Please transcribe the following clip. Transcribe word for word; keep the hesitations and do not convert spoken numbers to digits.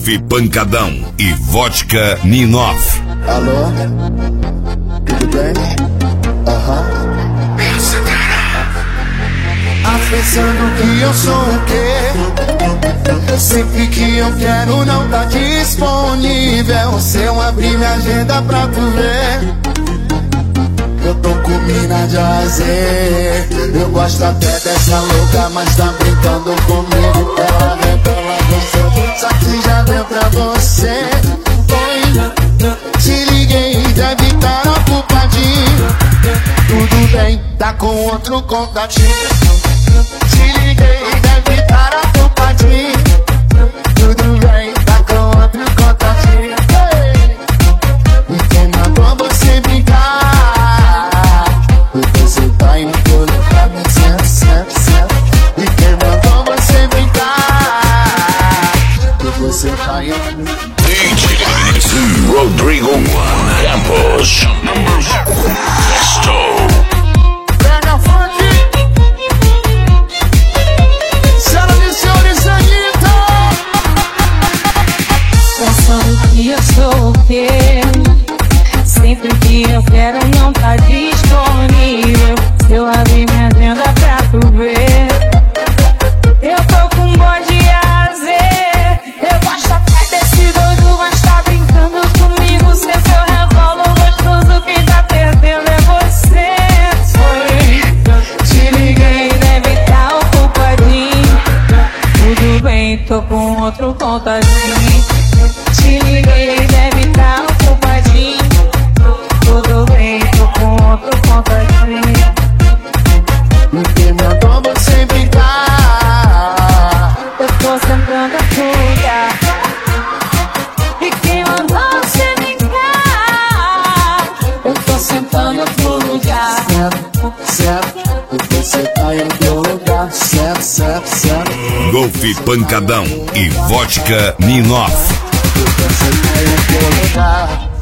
Golfe Pancadão e Vodka Ninoff. Alô? Tudo bem? Aham. Ah, pensando que eu sou o quê? Sempre que eu quero não tá disponível. Se eu abrir minha agenda pra tu ver, eu tô com mina de azer. Eu gosto até dessa louca, mas tá brincando comigo. Ela revela você, só que já deu pra você. Oi, te liguei, deve estar ocupadinho. Tudo bem, tá com outro contatinho. Te liguei, deve estar ocupadinho. Tudo bem, tá com outro contatinho. E quem mandou você brincar? Porque você tá indo colocar me certo, certo, certo. E quem mandou você brincar? Porque você tá indo. D J Rodrigo Campos. Estou. Pega funk. Senhoras e senhores, Anitta. Pensando que eu sou o quê? Sempre que eu quero não tá disponível. Se eu abrir minha agenda pra tu ver, eu tô com um bode azer. Eu gosto até desse doido, mas tá brincando comigo. Se seu revólver gostoso, quem tá perdendo é você. Foi. Te liguei, deve tá ocupadinho. Tudo bem, tô com outro contadinho. Te liguei, deve tá ocupadinho. Tudo bem, tô com outro contadinho. E quem mandou você brincar? Eu tô sentando a fuga. E quem mandou você brincar? Eu tô sentando a fuga. Certo, certo. Porque você tá em outro lugar. Certo, certo, certo. Golfe Pancadão e Vodka Ninoff. Porque você tá em outro lugar.